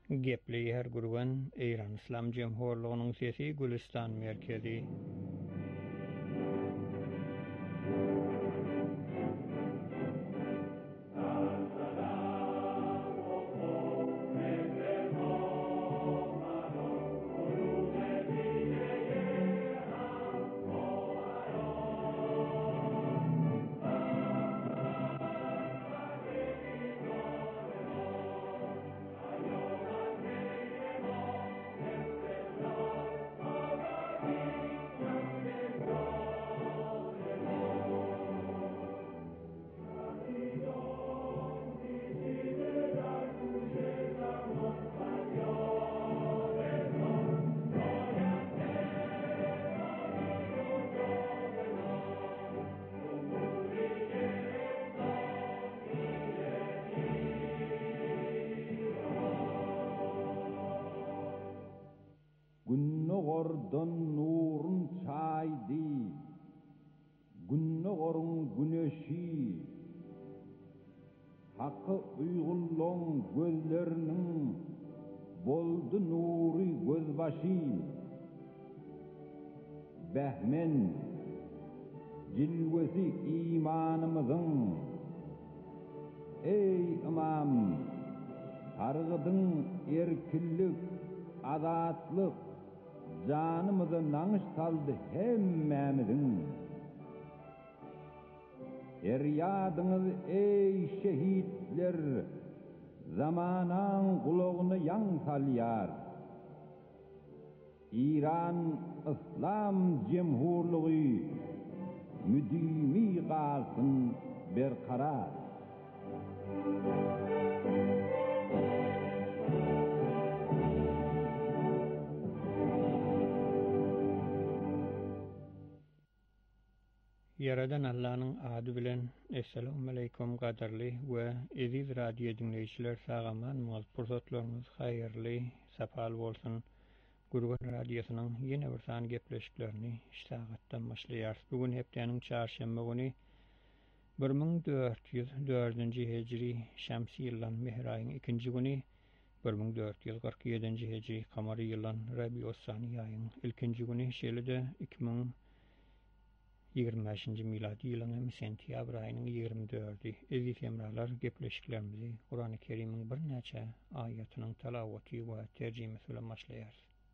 Gepli her gurwan İran İslam Cemhurluğu'nun sesi Gülistan merkezi. Günnogordan nurun çaydı, günnogorun güneşi, hakkı uygulluğun gözlerinin boldu nuri gözbaşı. Behmen, cilvesi imanımızın, ey imam, targıdın erkillik, azatlık, canımızı nanış saldı hemmemizin. Feryadınız ey şehitler, zamanan kulağını yan salyar. İran İslam Cemhurluğu müdimi kalsın berkarar. Yaradan Allah'ın adı bilen Esselamu Aleyküm qadarly we aziz radio dinleyiciler sağaman pursatlarınız hayırlı sapal bolsun. Gurgan radyosunun yeni bir san gepleşiklerini iştagattan başlayar. Bugün heptenin çarşamba günü 1404 Hicri Şamsi yıllan Mehr ayının 2. günü 1447 Hicri Kamari yıllan Rabi'us-Sani ayının 2. günü şeýle-de 2025 miladi yılının sentyabr ayının 24'ü. Aziz emralar, gepleşiklerimizi Kur'an-ı Kerim'in bir neçe ayetinin telaveti ve tercümesi ile başlayar.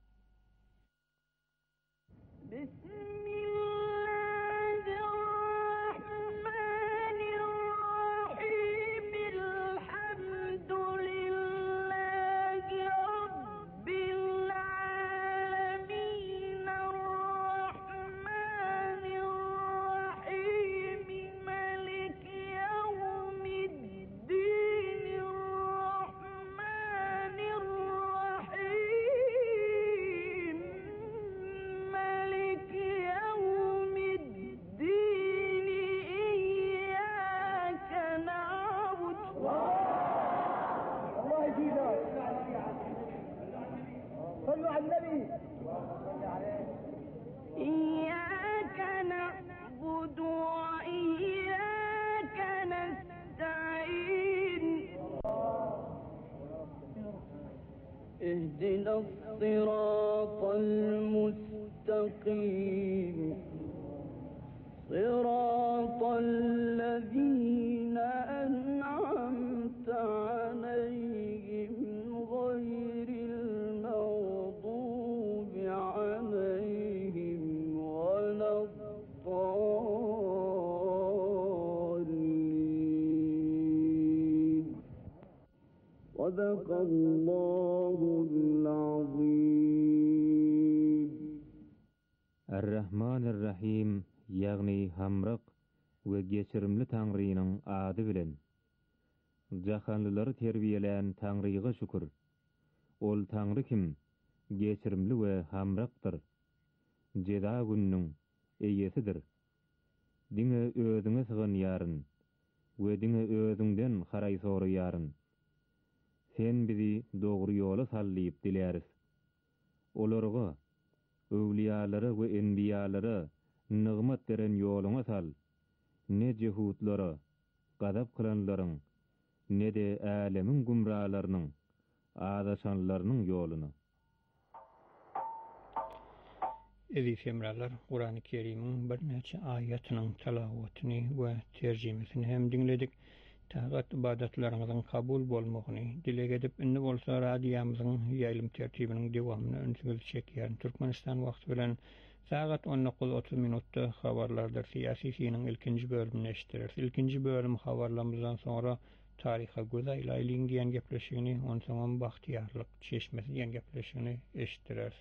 إياك نعبد وإياك نستعين اهدنا الصراط المستقيم صراط الذين أنعمت عليهم غير المغضوب عليهم ولا الضالين. صدق الله العظيم. الرحمن الرحيم yani hamrak we geçirimli Taňrynyň ady bilen. Jahanlylary terbiyeleýän Taňryga şükür. Ol Taňry kim? Geçirimli we hamrakdyr. Jeda gününiň eýesidir. Diňe özüňe sygan ýaryn we diňe özüňden haraý soraýaryn. Sen bizi dogry ýola sallyp diläris. Olarga öwliýalary we enbiýalary nygmat deren ýoluňa sal. Ne jehudlara, gadap kılanlaryň, ne de älemiň gumralarynyň adaşanlarynyň ýoluny. Ezi semralar Kur'an-ı Kerim'in bir neçe ayetynyň talawatyny we terjimesini hem dinledik. Tagat ibadetlerimizin kabul bolmagyny dile edip indi bolsa radiýamyzyň ýaýlym tertibiniň dewamyny öňsüňiz çekýär. Türkmenistan wagty bilen saat 19:30 minutda habarlarda siýasy ilkinji bölümini eşitdireriz. İlkinji bölüm habarlamyzdan sonra taryha göz aýlaýlyň diýen gepleşigini, onsoň bahtiýarlyk çeşmesi diýen gepleşigini eşitdireriz.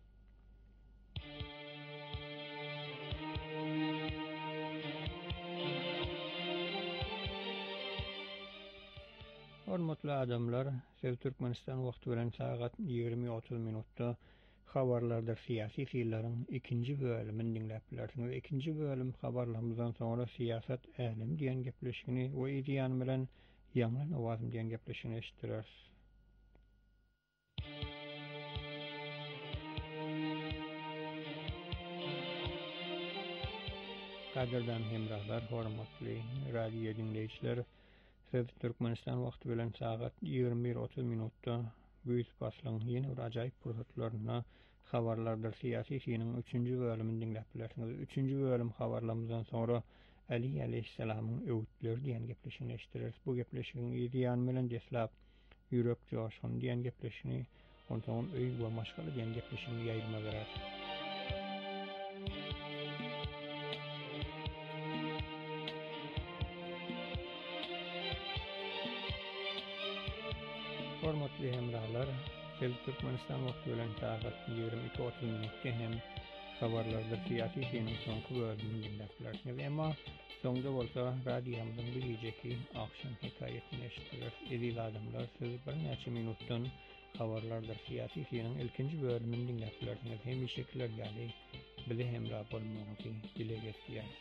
Hormatly adamlar, siz Türkmenistan wagty bilen saat 20:30 minutda habarlarda siýasy fiýillerin ikinji bölümini dinläp bilersiňiz. İkinji bölüm habarlamyzdan sonra siýasat älim diýen gepleşigini we ýan bilen ýanglan owazym diýen gepleşigini eşitdireriz. Kaderden hemrahlar, hormatly radio dinleýijiler, siz Türkmenistan wagty bilen saat 21:30 minutda Büyük Baslyň ýene bir ajaýyp pursatlaryna habarlarda siýasy fiýiniň 3-nji bölümini dinläp bilersiňiz. 3-nji bölüm habarlamyzdan sonra Ali aleyhisselamyň öwütleri diýen gepleşigini eşitdireriz. Bu gepleşigiň ýan bilen deslap ýürek joşun diýen gepleşigini, ondan öý we maşgala diýen gepleşigini ýaýrma berer. Hormatly hemrahlar, siz Türkmenistan wagty bilen saat 22:30 minutda hem habarlarda siýasy fiýiniň soňky bölümini dinläp bilersiňiz. Emma soňda bolsa radiýamyzyň bilijeki akşam hekaýetini eşitdireriz. Eziz adamlar, siz bir neçe minutdan habarlarda siýasy fiýiniň ilkinji bölümini dinläp bilersiňiz. Hem şekiller ýaly bize hemrah bolmagyny dile getiriýär.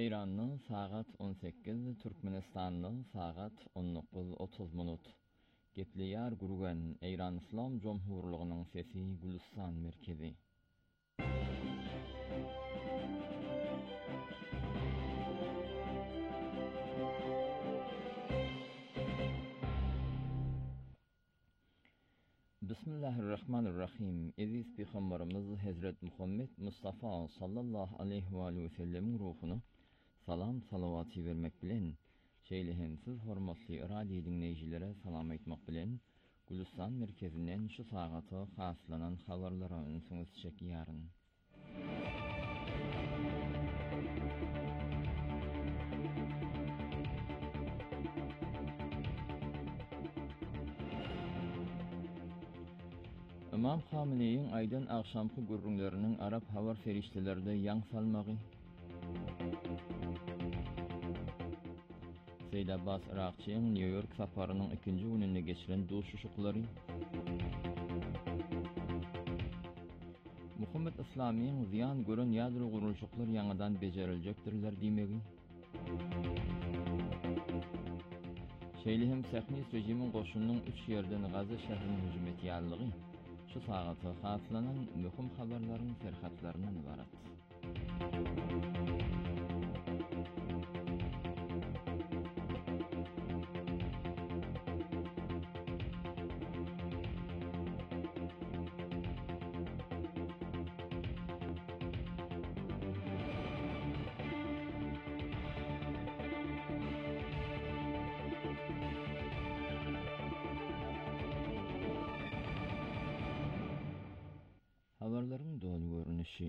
Eýranyň sagat 18, Türkmenistanyň sagat 19:30. Gepleýär gurgan Eýran Islam Jomhurlygynyň sesi Gülistan merkezi. Bismillahirrahmanirrahim. Eziz Peygamberimiz Hazret Muhammed Mustafa sallallahu aleyhi ve sellem ruhuny salam salawaty bermek bilen şeýlehem siz hormatly radio dinleýjilere salam aýtmak bilen Gülistan merkezinden şu sagaty haslanan habarlara öňsüňiz çekýäryn. İmam Hameneiň aýdan akşamky gürrüňleriniň Arap habar feriştelerinde ýaň salmagy. Seyyid Abbas Irakçyň New York saparynyň 2-nji gününde geçiren duşuşuklary. Muhammed Islamyň ziýan gören ýadro gurulşyklar ýangydan bejeriljekdirler diýmegi. Şeýlehem Sehnis rejimiň goşunynyň 3 ýerden Gaza şäherine hüjüm etýänligi şu sagaty haslanan möhüm habarlaryň serhatlaryndan ibarat. Habarlaryň dolu görünüşi.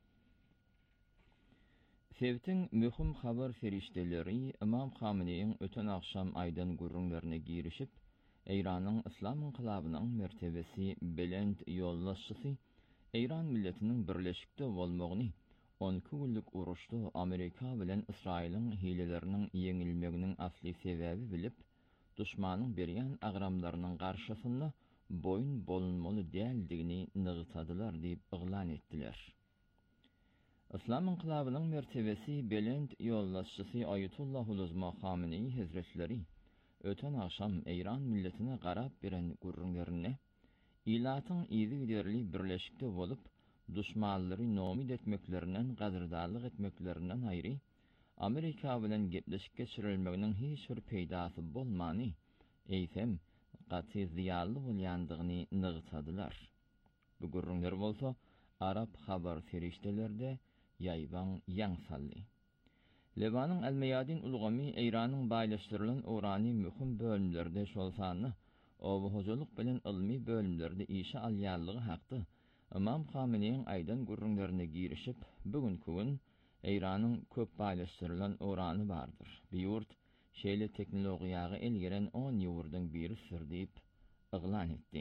Sevtiň möhüm habar ferişdeleri İmam Hameneiň öten akşam aýdan gürrüňlerine girişip, Eýranyň Islam inqilabynyň mertebesi belend ýollaşçysy, Eýran milletiniň birleşikde bolmagyny, 12 günlük uruşda Amerika bilen Israýlyň hileleriniň ýeňilmeginiň asly sebäbi bilip, duşmanyň berýän agramlarynyň garşysynda boyun bolunmaly däldigini nygtadylar diýip yglan etdiler. Islam inqilabynyň mertebesi belend ýollaşçysy Aýatullah Uluzma Hamenei Hazretleri öten akşam Eýran milletine garap beren gurrunlarine ilatyň izi giderli birleşikde bolup duşmanlary nomid etmeklerinden gazırdarlyk etmeklerinden aýry Amerika bilen gepleşik geçirilmeginiň hiç bir peýdasy bolmany eýsem gaty ziýanly bolýandygyny nygtadylar. Bu gurrunlar bolsa Arap habar feriştelerde ýaýban ýaň saldy. Lebanyň El-Meyadin ulgamy Eýranyň baýlaşdyrylan urany möhüm bölümlerde şolsany, obuhojalyk bilen ilmi bölümlerde işe alýanlygy hakdy. İmam Hameneiň aýdan gurrunlaryna girişip, bugünkü gün Eýranyň köp baýlaşdyrylan urany bardyr. Bu ýurt şeýle teknologiýaga elgiren 10 ýurdyň birisidir diýip yglan etdi.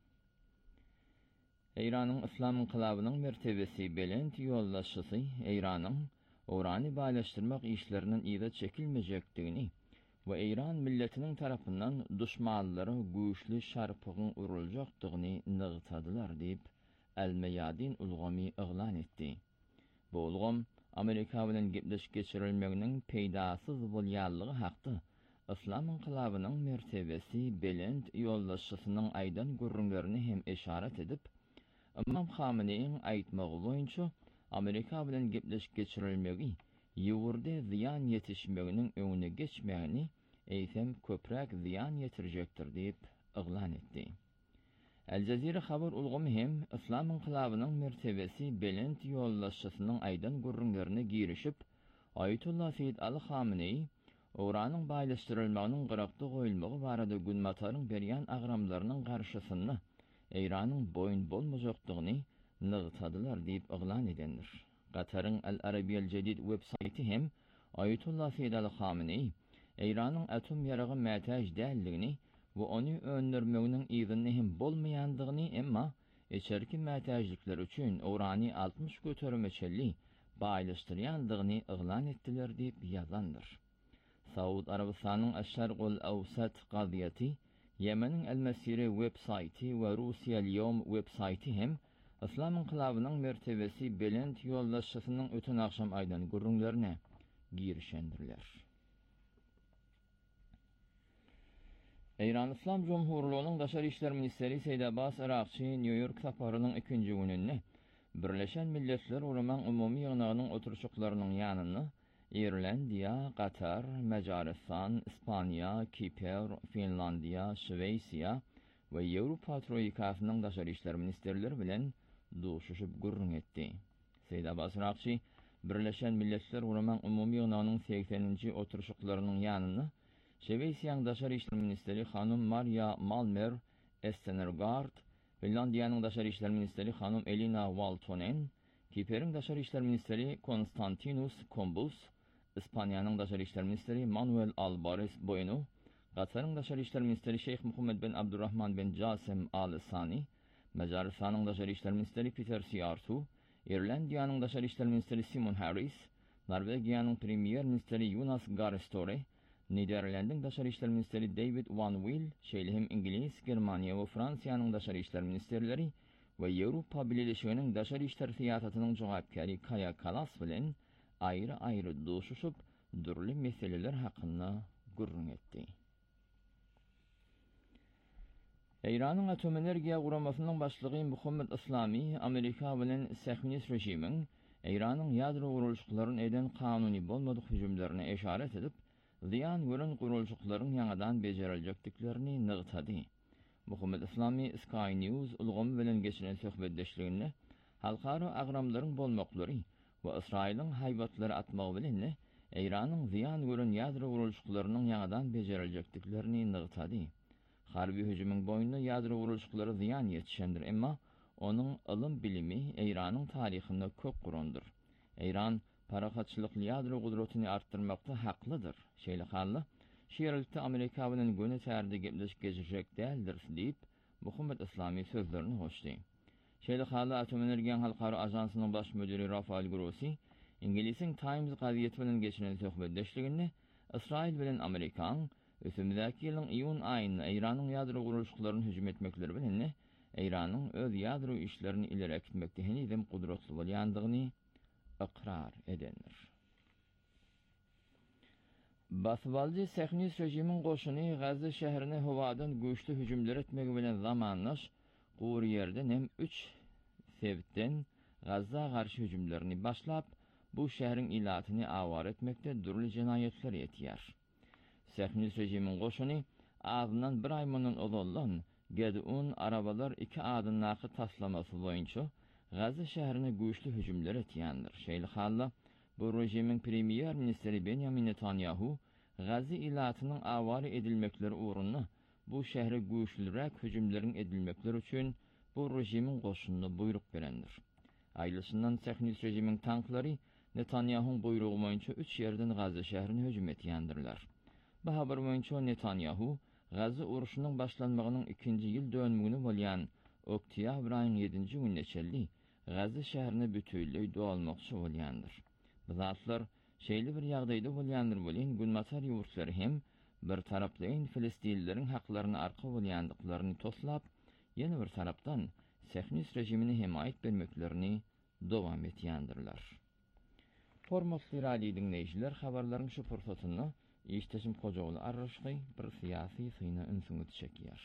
Eýranyň Islam inqilabynyň mertebesi belend ýollaşçysy Eýranyň urany baýlaşdyrmak işleriniň ýa-da çekilmejekdigini we Eýran milletiniň tarapyndan duşmanlary güýçli şarpygyň uruljakdygyny nygtadylar diýip El-Meyadin ulgamy yglan etdi. Bu ulgam Amerika bilen gepleşik geçirilmeginiň peýdasyz bolýanlygy hakdy. Islam inqilabynyň mertebesi belend ýollaşçysynyň aýdan gurrunlaryny hem eşaret edip, İmam Hameneiň aýtmagy boýunça Amerika bilen gepleşik geçirilmegi ýurda ziýan ýetişmeginiň öňüne geçmegini eýsem köpräk ziýan ýetirjekdir diýip yglan etdi. El-Jazira habar ulgamy hem Islam inqilabynyň mertebesi belend ýollaşçysynyň aýdan gurrunlaryna girişip, Aýatullah Seyyid Ali Hamenei uranyň baýlaşdyrylmagynyň gyrakda goýulmagy barada günmataryň berýän agramlarynyň garşysynda Eýranyň boyun bolmajakdygyny nygtadylar diýip yglan edendir. Gataryň El-Arabiyel Jedid websaýty hem Aýatullah Seyyid Ali Hamenei Eýranyň atom ýaragy mätäj däldigini we ony öndürmeginiň ýygyny hem bolmaýandygyny emma eçerki mätäjlikler üçin urany 60 götermeçeli baýlaşdyrýandygyny yglan etdiler diýip ýazandyr. Saud Arabistanyň Aş-Şarqul Awsat gaziýeti, Yemeniň El-Mesire websaýty we Russiýa Lyom websaýty hem Islam inqilabynyň mertebesi belend ýollaşçysynyň öten akşam aýdan gurrunlaryna girişendirler. Eýran Islam Jomhurluğunun Daşary işler ministeri Seýid Abbas Irakçy New York saparynyň 2-nji gününde Birleşen Milletler Ulaman Umumy Ýygynynyň oturuşyklarynyň ýanyny İrlandiýa, Qatar, Macaristan, Ispaniýa, Kipr, Finlandiýa, Şweýsiýa we Ýewropa Troýkasynyň daşary işler ministerleri bilen duşuşyp gürrüň etdi. Seýid Abbas Irakçy Birleşen Milletler Ulaman Umumy Ýygynynyň 80-nji oturuşyklarynyň ýanyny Şweýsiýanyň daşary işler ministeri hanum Maria Malmer Estenergaard, Finlandiýanyň daşary işler ministeri hanum Elina Valtonen, Kipr'in daşary işler ministeri Konstantinos Kombus, Ispaniýanyň daşary işler ministeri Manuel Alvarez Bueno, Qatar'ın daşary işler ministeri Şeyh Muhammed bin Abdurrahman bin Jasem Al Sani, Macaristanyň daşary işler ministeri Peter Siartu, Irlandiýanyň daşary işler ministeri Simon Harris, Norwegiýanyň premier ministeri Jonas Gahr Store, Niderlandyň daşary işler ministeri David Van Wil, şeýlehem İngiliz, Germaniýa we Fransiýanyň daşary işler ministerleri we Ýewropa Birleşiginiň daşary işler siýasatynyň jogapkary Kaja Kallas bilen aýry-aýry duşuşyp durly meseleler hakynda gürrüň etdi. Eýranyň atom energiýa guramasynyň başlygy Muhammed Islamy, Amerika bilen Sahyonist rejimiň Eýranyň ýadro gurulşyklaryny eden kanuny bolmadyk hüjümlerine eşaret edip, ziyan gören gurulşyklaryň ýangadan bejereljekdiklerini nygtady. Muhammed Islamy Sky News ulgamy bilen geçiren söhbetdeşliginde halkara agramlaryň bolmaklary we Israýlyň haýbatlary atmagy bilen Eýranyň ziyan gören ýadro gurulşyklarynyň ýangadan bejereljekdiklerini nygtady. Harby hüjümüň boýundan ýadro gurulşyklary ziyan ýetişendir, emma onuň ilm bilimi Eýranyň taryhynda köp gurandyr. Eýran parahatçılık ýadro gudratyny artdyrmakda haklydyr. Şeýle şeýerlikde Amerika bilen göne tärde gepleşip geçirjek däldir diýip Muhammed Islamy sözlerini hoşdy. Şeýle atom energiýa halkara ajansynyň baş müdiri Rafael Grossi, İngiliziň Times gazetesi bilen geçiren söhbetdeşliginde Israil bilen Amerikan ösümdäki ýylyň iýun aýynda Eýranyň ýadro gurulşyklaryny hüjüm etmekleri bilen Eýranyň öz ýadro işlerini ileri gitmekde henüzem gudratly bolýandygyny ıqrar edenler. Basbalcı Sahyonist rejimiň goşuny Gazza şäherine howadan güýçli hüjümler etmegi bilen zamanlaş gowy ýerden hem 3 sebäpden Gazza garşy hüjümlerini başlap, bu şäheriň ilatyny awar etmekde durly jenaýetler etýär. Sahyonist rejimiň goşuny adynan bir ay mundan olallan Gedun arabalar 2 adynnaqy taslamasy boýunça Gazza şäherine güýçli hüjümler etýändir. Şeýle bu rejimiň premier ministeri Benjamin Netanyahu Gazza ilatynyň awary edilmekleri uğruna bu şähere güýçlürek hüjümleriň edilmekleri üçin bu rejimiň goşunyna buyruk berendir. Aýlysyndan Sahyonist rejimiň tanklary Netanyahuň buyrugy boýunça 3 ýerden Gazza şäherine hüjüm etýändirler. Bu habar boýunça Netanyahu Gazza uruşynyň başlanmagynyň 2-nji ýyl dönümini bolýan oktyabr aýynyň 7-nji gününe çelli Gazza şäherine bütünlüği doğalmakçı bolýandyr. Bu zatlar şeýle bir ýagdaýda bolýandyr bolen günmatar ýurtlary hem bir tarapdan Filistinlileriň haklaryny arka bolýandyklaryny toslap, ýene bir tarapdan Sahyonist rejimini hemaýet bermeklerini dowam etýändirler. Hormatly radio dinleýijiler, habarlaryň şu pursatyny işteşim Hojaoğlu arraşgy bir syýasy syna ünsüňi çekýär.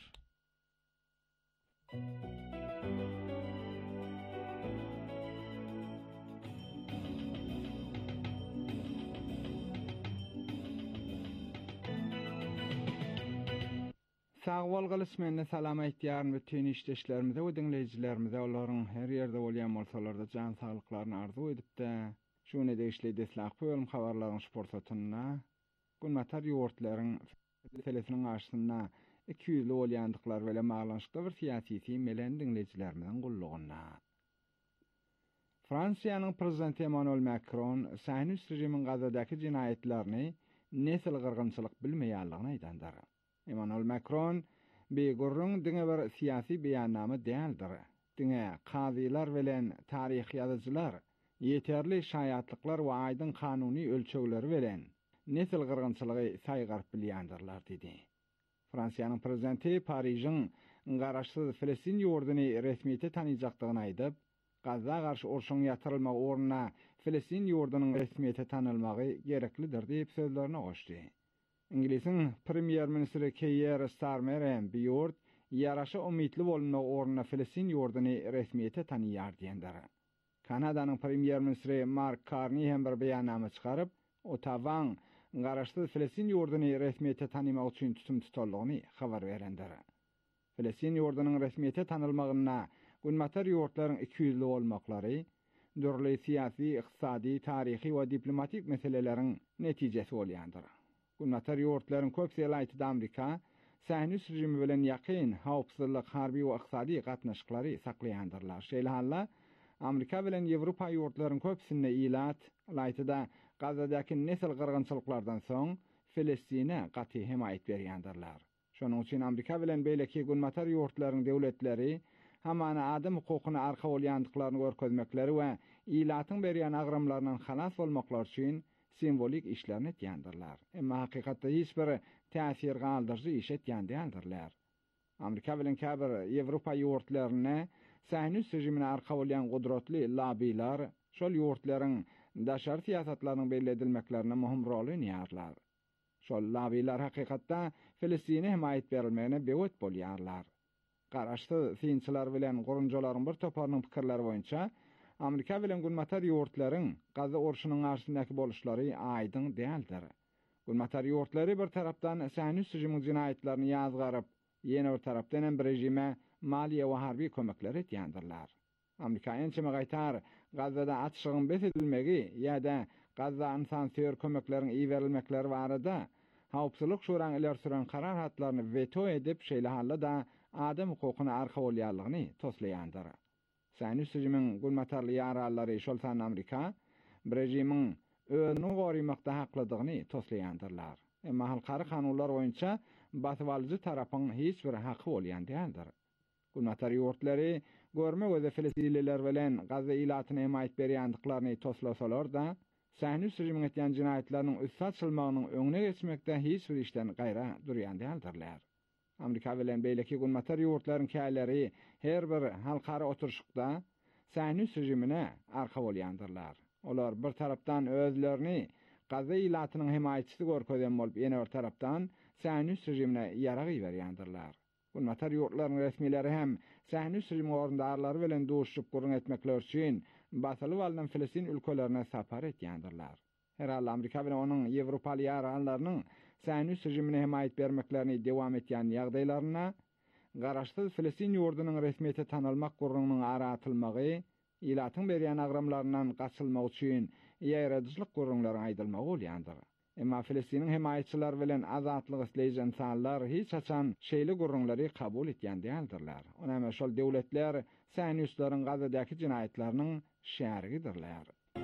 Sağ bolgaly menne salam aýtýarym bütün işdeşlerimize we dinleýijilerimize, olaryň her ýerde bolýan bolsalar da jan saglyklaryny arzu edipde, şunu da işleýdesler goýalym habarlaryň şportatyna, günmatar ýurtlaryň telefonyň aşyna 200 bolýandyklar bilen maglanşykda bir syýasy melen dinleýijilerimizden gullugyna. Fransiýanyň prezidenti Emmanuel Macron Sahyonist rejimiň Gazzadaky jinaýetlerini nesil gyrgynçylyk bilmeýänligini aýdandyr. Emmanuel Macron begurrun diňe bir syýasy beýannama däldir. Diňe kazylar bilen taryh ýazyjylar ýeterli şaýatlyklar we aýdyn kanuny ölçegleri bilen nesil gyrgynçylygy saýgarp bilýändirler dedi. Fransiýanyň prezidenti Paryжyň garaşsyz Filistin ýurduny resmiýete tanyjakdygyny aýdyp, Gazza garşy urşuň ýatyrylmagy ornuna Filistin ýurdunyň resmiýete tanylmagy gereklidir diýip sözlerine goşdy. İngilisin Premier Ministri Keir Starmer hem bu ýurt ýaraşy umytly bolmagy ornuna Filistin ýurduny resmiýete tanýar diýenler. Kanadanyň Premier Ministri Mark Carney hem bir beýannama çykaryp, Ottawa garaşdy Filistin ýurduny resmiýete tanymak üçin tutum tutarlygyny habar berenler. Filistin ýurdunyň resmiýete tanylmagyna günmatar ýurtlaryň 200 bolmaklary, dürli siyasi, iqtisadi, tarihi we diplomatik meseleleriň netijesi bolýandyr. Günmatar ýurtlaryň köpsi ýalyty Amerika, Sahnus rejimi bilen ýakyn hawpsuzlyk, harby we iqtisadi gatnaşyklary saklaýandyrlar. Şeýle halla Amerika bilen Ýewropa ýurtlaryň köpsine ilat, laytyda Gazadaky nesil gyrgynçylyklardan soň Filistine gaty himayet berýändirler. Şonuň üçin Amerika bilen beýleki günmatar ýurtlaryň döwletleri hamana adam hukukyna arka bolýandyklaryny görkezmekleri we ilatyň berýän agramlaryndan halas bolmaklar üçin simbolik işlerini etýändirler. Emma hakykatda hiç bir täsir galdyrjy iş etýändirler. Amerika bilen käbir Ýewropa ýurtlaryna Sahnus rejimine arka bolýan gudratly lobbylar şol ýurtlaryň daşary siýasatlarynyň belledilmeklerine möhüm rol oýnaýarlar. Şol lobbylar hakykatda Filistine himayet berilmegine bewet bolýarlar. Garaşdy synçylar bilen gurunjalaryň bir toparynyň pikirleri boýunça Amerika bilen günmatar ýurtlaryň Gaza urşunyň arşyndaky boluşlary aýdyn däldir. Günmatar ýurtlary bir tarapdan Sahnus rejimiň jinaýetlerini ýazgaryp, ýene bir tarapdan hem rejime maliýe we harby kömekler etýändirler. Amerika ençeme gaýtar Gazada atşygyň besedilmegi ýa-da Gaza insansör kömekleriň iýerilmekleri barada Hawpsuzlyk şuraň iler süren karar hatlaryny veto edip şeýle halla da adam hukukyna arka bolýanlygyny toslaýandyr. Sahnus rejimiň günmatarly ýarallary şol san Amerika rejimiň özüni gorumakda haklydygyny toslaýandyrlar. Emma halkary kanunlar boýunça batywalyjy tarapyň hiç bir haky bolýan däldir. Günmatar ýurtlary görme göze Filistinliler bilen Gaza ilatyna himayet berýändiklaryny toslasalar da Sahnus rejimiň etýän jinaýetleriniň üstsaçylmagynyň öňüne geçmekde hiç bir işden gaýra durýan däldirler. Amerika bilen beýleki günmatar ýurtlaryň käleri her bir halkary oturşykda Sahnus rejimine arka bolýandyrlar. Olar bir tarapdan özlerini Gaza ilatynyň himayetçisi görkezden bolup, ýene bir tarapdan Sahnus rejimine ýarag berýändirler. Günmatar ýurtlaryň resmileri hem Sahnus rejimi orundarlary bilen duşup gurrun etmekler üçin batyly walydan Filistin ülkelerine sapar etýändirler. Her hal Amerika bilen onuň Ýewropaly ýaralarynyň Sahnus rejimine himayet bermeklerini dewam etýän ýagdaýlaryna garaşdy Filistin ýurdunyň resmiýete tanylmak gurrunyň aratylmagy, ilatyň berýän agramlaryndan gaçylmak üçin ýaradyjylyk gurrunlaryň aýdylmagy bolýandyr. Emma Filistiniň himayetçiler bilen azatlyk isleýän insanlar hiç haçan şeýle gurrunlary kabul etýän däldirler. Onama şol döwletler Sahnuslaryň Gazadaky jinaýetleriniň şähergidirler.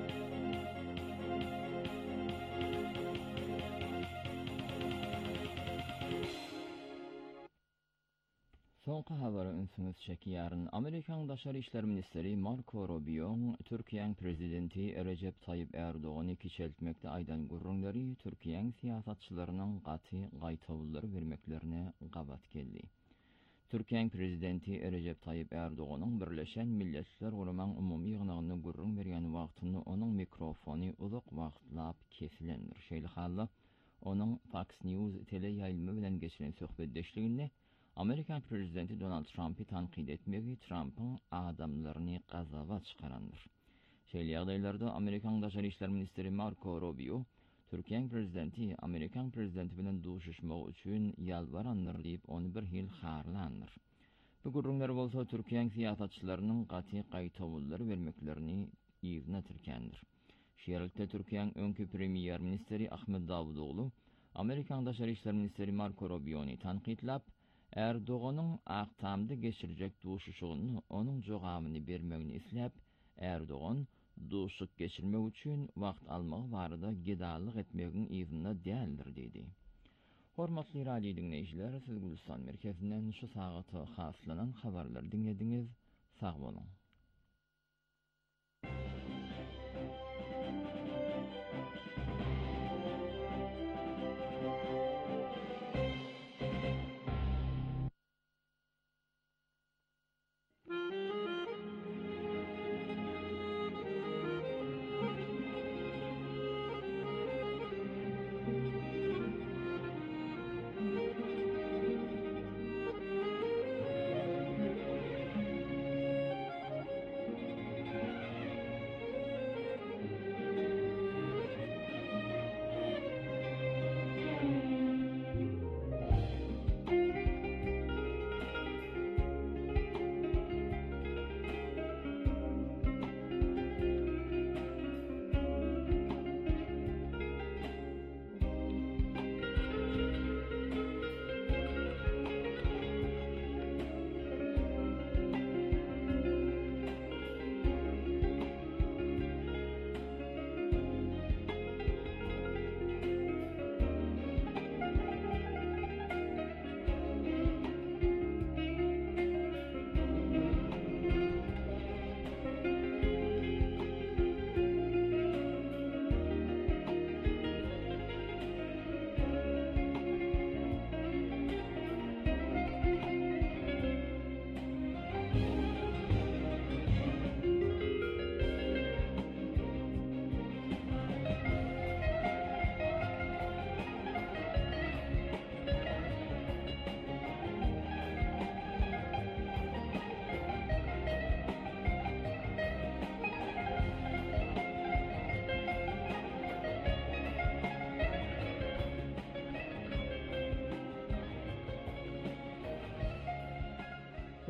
Soňky habary ünsüňiz çekýäryn. Amerikan Daşary işler ministri Marco Rubio, Türkiýeň prezidenti Recep Tayyip Erdoğan'y kiçeltmekde aýdan gurrunlary Türkiýeň siýasatçylarynyň gaty gaýtawullary bermeklerine gabat geldi. Türkiýeň prezidenti Recep Tayyip Erdoğan'yň Birleşen Milletler Guramaň umumy ýygnagyna gurrun berýän wagtyny onuň mikrofony uzak wagtlap kesilendir. Şeýle halla onuň Fox News teleýaýlmy bilen geçiren söhbetdeşliginde Amerikan prezidenti Donald Trump'y tankid etmegi Trump'ın adamlaryny gazaba çykarandyr. Şeýle ýagdaýlarda Amerikan Daşary işler ministri Marco Rubio, Türkiýeň prezidenti Amerikan prezidenti bilen duşuşmak üçin ýalbarandyr diýip onu bir hil harlandyr. Bu gurrunlar bolsa Türkiýeň siýasatçylarynyň gaty gaýtawullary bermeklerini ýygyna türkendir. Şeýlelikde Türkiýeň öňkü premier ministri Ahmet Davudoglu, Amerikan Daşary işler ministri Marco Rubio'ny tankidlap, Erdoğan'ın aktamda geçirecek duşuşuğunu onun jogabyny bermegini isläp, Erdoğan duşuk geçirmek üçin wagt almagy barada gidallyk etmegiň ýygyna däldir dedi. Hormatly radio dinleýijiler, siz Gülistan merkezinden şu sagata haslanan habarlary dinlediňiz. Sag bolun.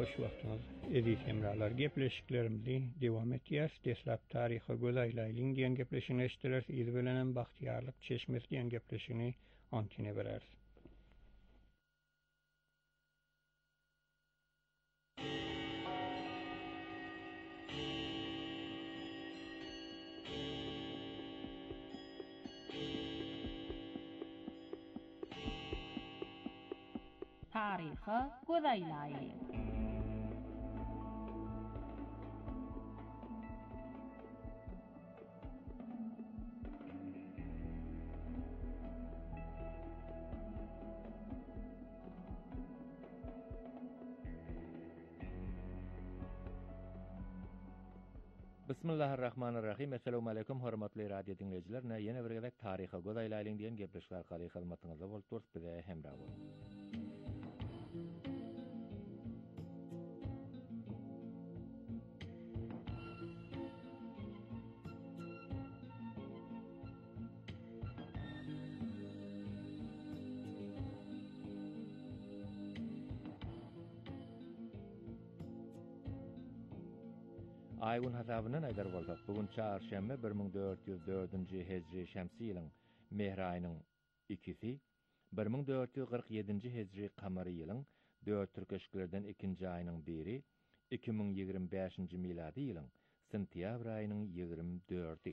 hoş vaktınız. Eziz emralar gepleşiklerimizi devam etýär. Deslap taryhy Gözaýlaýlyň diýen gepleşini eşitdiler. Ýyly bilenen Bahtiýarlyk Çeşmesi diýen gepleşini antine bereriz. Taryhy Gözaýlaýlyň. Bismillahirrahmanirrahim. Assalamu alaikum hormatly radio dinleyijiler. Ýene bir gezek taryhy Gözaýlaýlyň diýen gepleşik arkaly hyzmatyňyzda bolup durýar. Bize hemrah bolun. Aýgyn hasabynyň aýdar bolsak, bugun çarşembe 1404-nji hejri şämsi ýylyň mehr aýynyň 2-si, 1447-nji hejri kamary ýylyň 4 türkeşiklerden 2-nji aýynyň 1-i, 2025-nji milady ýylyň sentýabr aýynyň 24-i.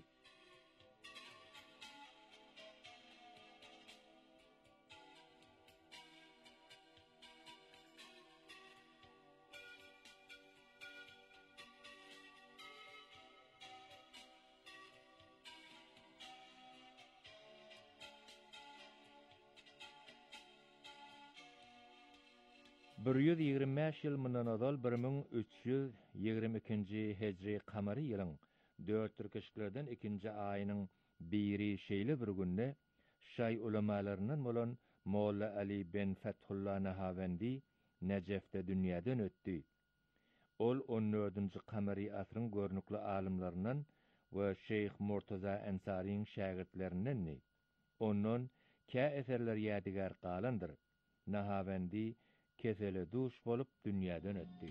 Bir 125 ýyl mundan ozal 1322-nji hejri kamary ýylyň 4 türkeşiklerden 2-nji aýynyň 1-i şeýle bir günde şaý ulamalaryndan bolan Molla Ali ben Fethullah Nahawendi Necefde dünýäden ötdi. Ol 14-nji kamary asyryň görnükli alimlerinden we Şeyh Murtaza Ensaryň şagirdlerinden. Ondan kä eserler ýadigar galandyr. Nahawendi kesele duş bolup dünýäden ötdi.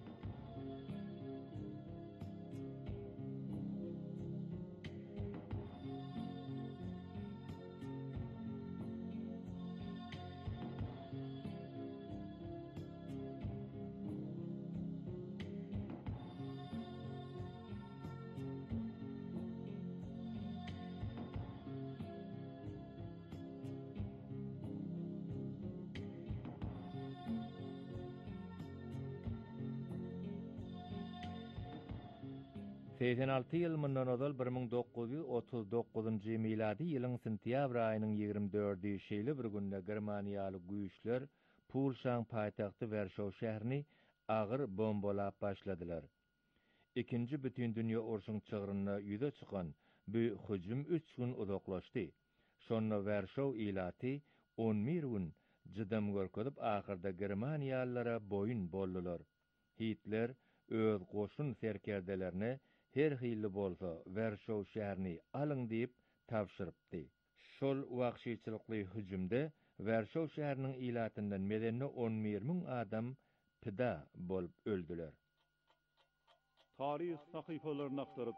Seýsen 6 ýyl mundan ozal 1939-njy milady ýylyň sentýabr aýynyň 24-i şeýle bir günde Germaniýaly güýçler Pulşaň paýtagty Werşow şäherini agyr bombalap başladylar. Ikinji bütün dünýä urşuň çygyryna ýüze çykan bu hüjüm 3 gün uzaklaşdy. Şonda Werşow ilaty 11 gün jydam görkezip ahyrda Germaniýalylara boyun boldular. Hitler öz goşun serkerdelerini her hilli bolsa Werşow şäherini alyň diýip tapşyrypdy. Şol wagtçylykly hüjümde Werşow şäheriniň ilatyndan medeni 11.000 adam pida bolup öldüler. Tarih sahypalaryny aktaryp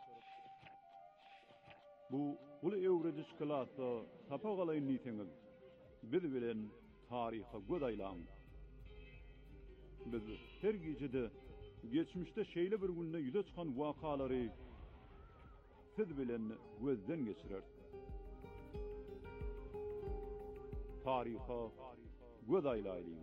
bu uly ewrediş klasda tapagalyň niýetiňiz biz bilen taryha Gözaýlaň. Biz her gejede geçmişde şeýle bir günde ýüze çykan wakalary siz bilen gözden geçirer. Taryha Gözaýlaýlyň.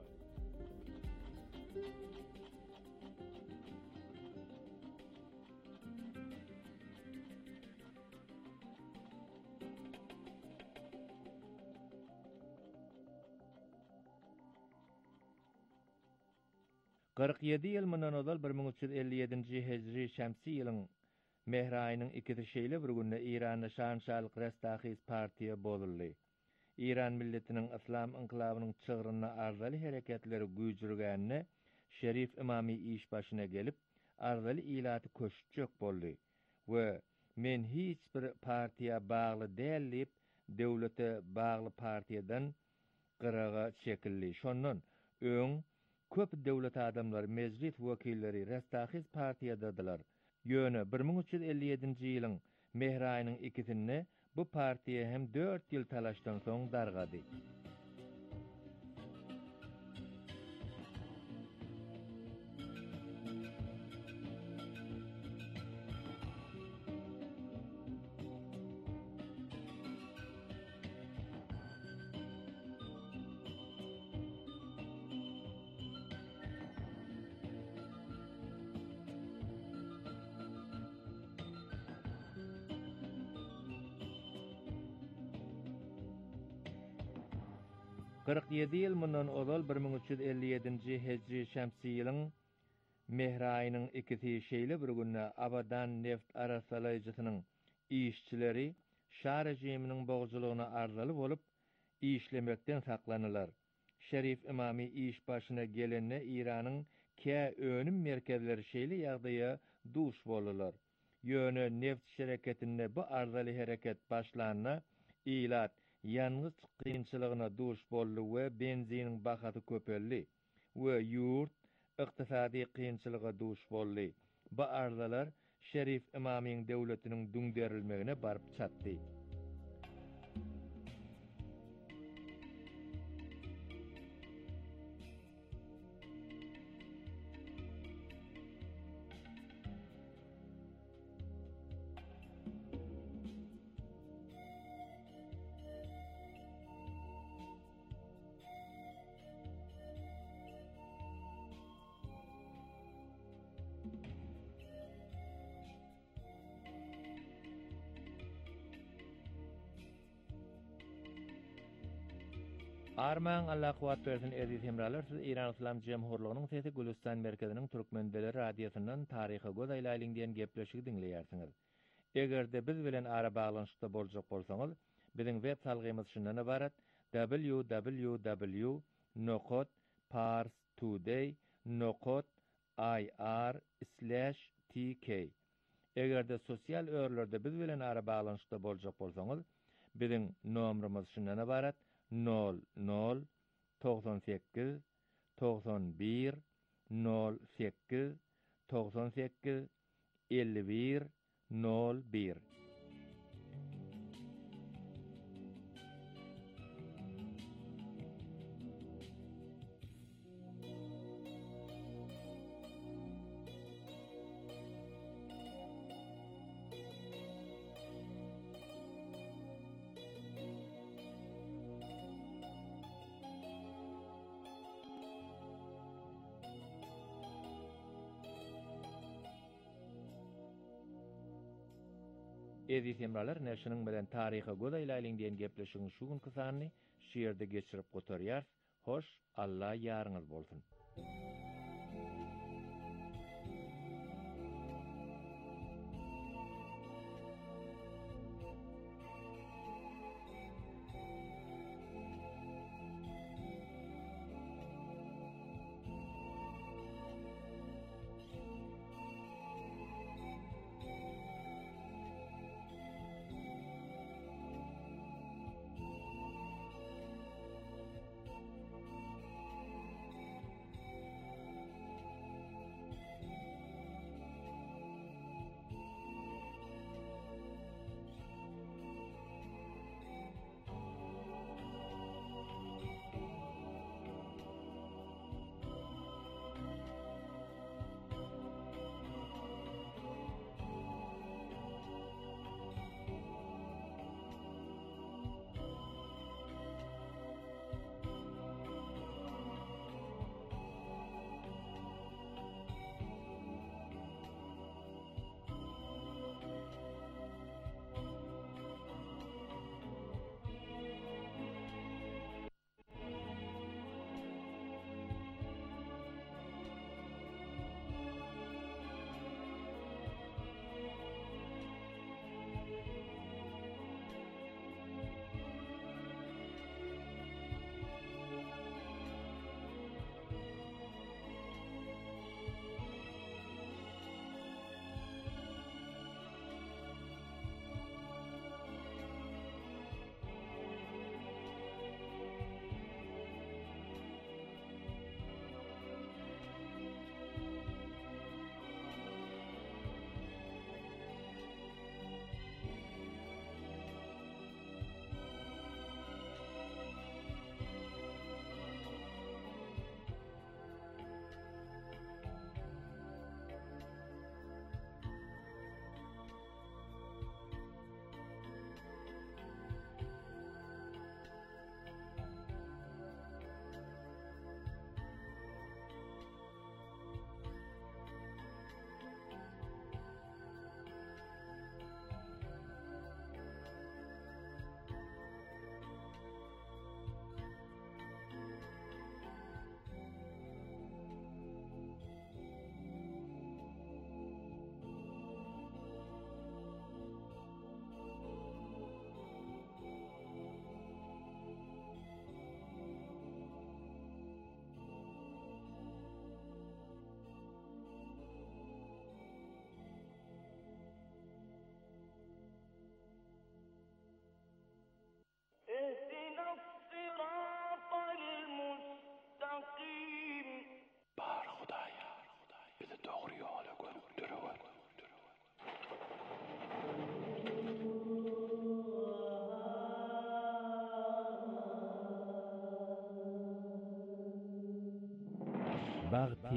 Qırq 7 ýyl mundan ozal 1357-nji hejri şämsi ýylyň mehr aýynyň 2-si şeýle bir günde Iranda Şanşalyk Restakhis partiýa bozuldy. İran milletiniň islam inqilabynyň çygyryna arzaly hereketleri güýjürgänine Şerif imamy iş başyna gelip arzaly ilaty köşüjek boldy we men hiç bir partiýa bagly däl diýip döwlete bagly partiýadan gyraga çekildi. Şondan öň köp döwlet adamlary, meclis wekilleri Restahiz partiyadadylar. Ýöne 1357-nji ýylyň mehr aýynyň 2-sinde bu partiýa hem 4 ýyl talaşdan soň dargady. Yedi ýyl mundan ozal 1357-nji hejri şämsi ýylyň mehr aýynyň 2-si şeýle bir günde Abadan neft arasalaýjysynyň işçileri şah rejiminiň boguzlygyna arzaly bolup işlemekden saklanylar. Şerif Imamy iş başyna gelende İranyň kä önüm merkezleri şeýle ýagdaýa duş bolurlar. Ýöne neft şereketinde bu arzaly hereket başlanyna ilat ýalňyz kynçylygyna duş boldy we benziniň bahaty köpeldi we ýurt ykdysady kynçylyga duş boldy. Bu arzalar Şerif Imamyň döwletiniň düňderilmegine baryp çatdy. Arman Allah kuwat bersin aziz hemralar, siz İran İslam Cemhurluğunyň sesi Gülistan merkeziniň Türkmenbeli radiosynyň taryhy göz aýlaýlyň diýen gepleşigi dinleýärsiňiz. Egerde biz bilen ara baglanşykda boljak bolsaňyz, biziň web salgymyz şundan ibarat: www.parstoday.ir/tk. Egerde sosial örlerde biz bilen ara baglanşykda boljak bolsaňyz, biziň nomerimiz şundan ibarat: 00 98 91 08 98 51 01. Eziz hemralar, näşiniň bilen taryhy göz aýlaýlyň diýen gepleşigiň şu gün kysany şeýerde geçirip gotarýar. Hoş, Allah ýaryňyz bolsun.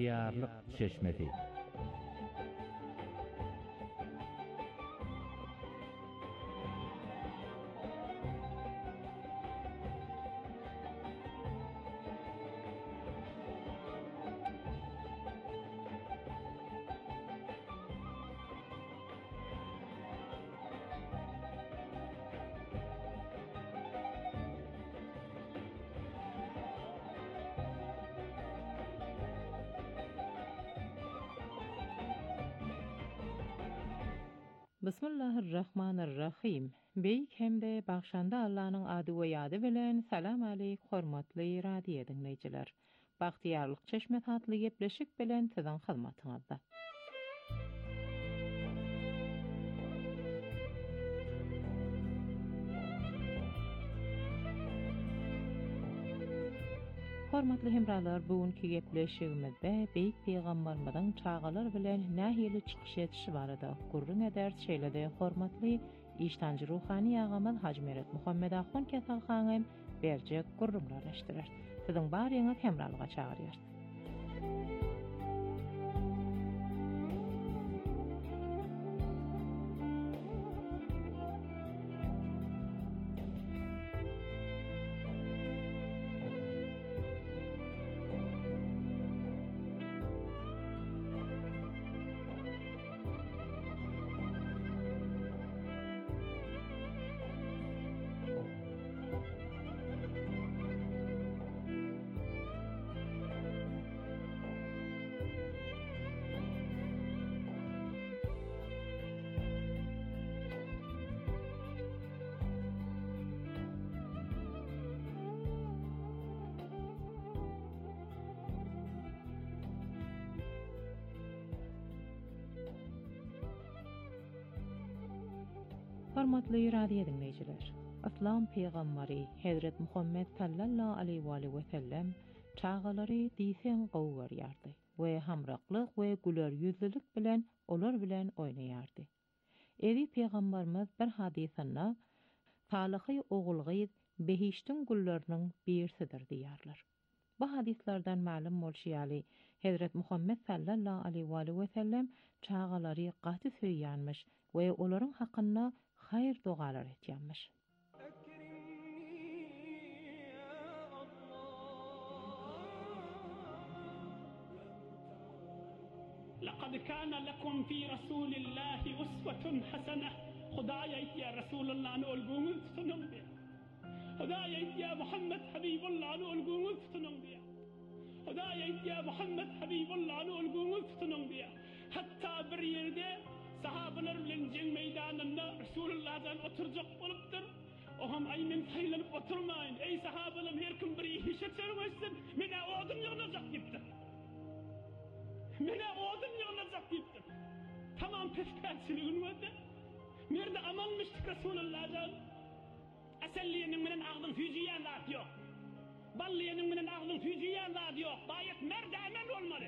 Bahtiyarlyk çeşmesi. Bismillahirrahmanirrahim. Beýik hemde bagşanda Allah'nyň ady we ýady bilen salam aleyk hormatly radio dinleýijiler. Bahtiyarlyk çeşme tatly gepleşik bilen sizin hyzmatyňyzda. Hormatly hemralar, bugünkü gepleşigimizde Beýik Peýgamberimiziň çağalar bilen nähili çykyş etişi barada gurrun eder şeýlede hormatly iştanjy ruhany agamy Haji Meret Muhammed Ahun Kesalhanem berjek gurrunlaşdyrar. Siziň baryňyz hemralyga çagyrýar. Hormatly radio dinleýijiler, Islam peýgamberi Hazrat Muhammed sallallahu aleyhi we sellem çağalary diýsen gowy berýärdi we hamraklyk we güler ýüzlülük bilen olar bilen oýnaýardy. Eri peýgamberimiz bir hadisinde salyhy ogulgy behiştiň gullarının birsidir diýerler. Bu hadislerden ma'lum bolşýaly Hazrat Muhammed sallallahu aleyhi we sellem çağalary gaty söýýänmiş we olaryň hakynda hayır dualar etýänmiş. لقد كان لكم في رسول الله أسوة حسنة. خدايا يا رسول الله نقولكم تنم بيا. خدايا يا محمد حبيب الله نقولكم تنم بيا. خدايا يا محمد حبيب الله نقولكم تنم بيا. حتى بريده sahabeler bilen jeng meydanında Resulullah'dan oturacak bolupdyr. Oham aymen saýlanyp oturmaýyn. Ey sahabelerim, her kim bir işe çermeşsin, mene odum ýygynajak diýipdir. Mene odum ýygynajak diýipdir. Tamam peskäçiligin werde. Merde amanmışdyk Resulullah'dan. Aselliýenim bilen agdyň füýjiýän zat ýok. Balliýenim bilen agdyň füýjiýän zat ýok. Baýat merde aman bolmaly.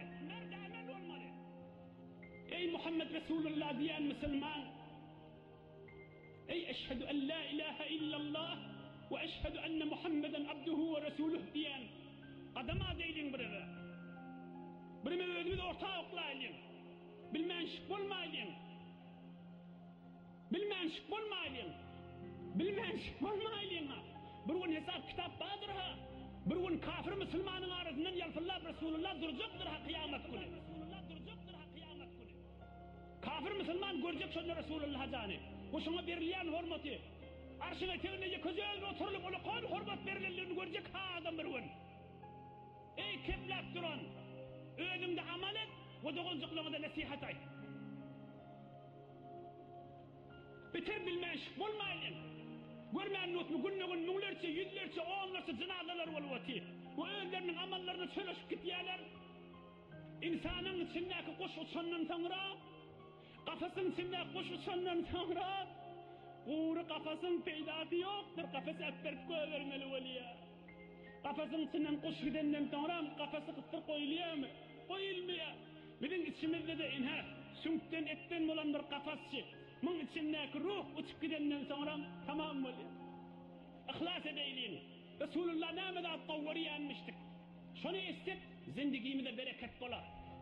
Ey Muhammed Resulullah diyen Müslüman, ey eşhedü en la ilahe illallah ve eşhedü enne Muhammeden abduhu ve resuluh diyen adama deydin birine. Birine özümüz ortağa oklayın. Bilmenşik bolmayın. Bilmenşik bolmayın. Bilmenşik bolmayın. Bir gün hesap kitap badır ha. Bir gün kafir Müslümanın arasından yalfırlar Resulullah duracaktır ha kıyamet günü. Kafir Müslüman görecek şonu Resulullah zani. O şuna berilýän hormaty. Arşyna teňinde közelge oturulyp ola kol hormat berilýändigini görecek ha adam bir gün. Ey keplap duran, özüňde amal et we doguljyklaryňda nasihat aýt. Beter bilmäş bolmaýyn. Görmän notmy günne-gün müňlerçe, ýüzlerçe, onlarça jinazalar bolýardy. Bu özleriniň amallaryny çöleşip gitýärler. İnsanyň içindäki goş uçandan soňra kafasın içinde kuş uçandan sonra uğru kafasın peydatı yoktur. Kafası etberip koyvermeli veliye. Kafasın içinden kuş gidenden sonra kafası kıttır koyuluyor mu? Koyulmuyor. Bizim içimizde de inher, sünkten etten olan bir kafasçı. Bunun içindeki ruh uçup gidenden sonra tamam veliye. İhlas edeyliyin. Resulullah namada at-tavvariye anmıştık. Şunu istek, zindagimizde bereket bolar.